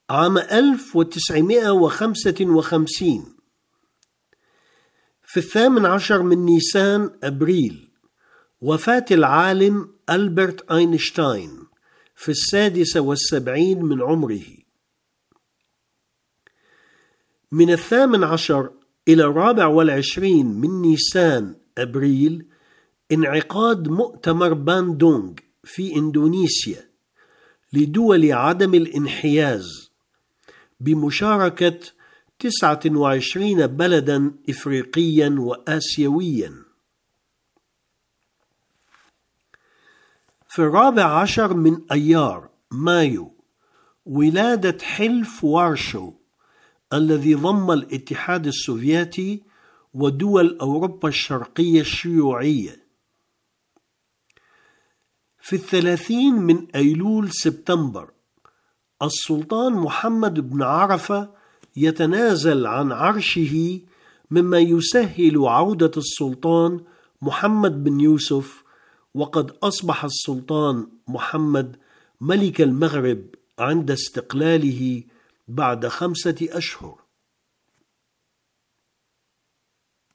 عام 1955 في 18 من نيسان أبريل وفاة العالم ألبرت أينشتاين في 76 من عمره. من 18 إلى 24 من نيسان أبريل انعقاد مؤتمر باندونغ في إندونيسيا لدول عدم الانحياز بمشاركة 29 بلدا إفريقيا وآسيويا. في 14 من أيار مايو ولادة حلف وارشو الذي ضم الاتحاد السوفيتي ودول أوروبا الشرقية الشيوعية. في 30 من أيلول سبتمبر السلطان محمد بن عرفة يتنازل عن عرشه، مما يسهل عودة السلطان محمد بن يوسف، وقد أصبح السلطان محمد ملك المغرب عند استقلاله بعد 5 أشهر.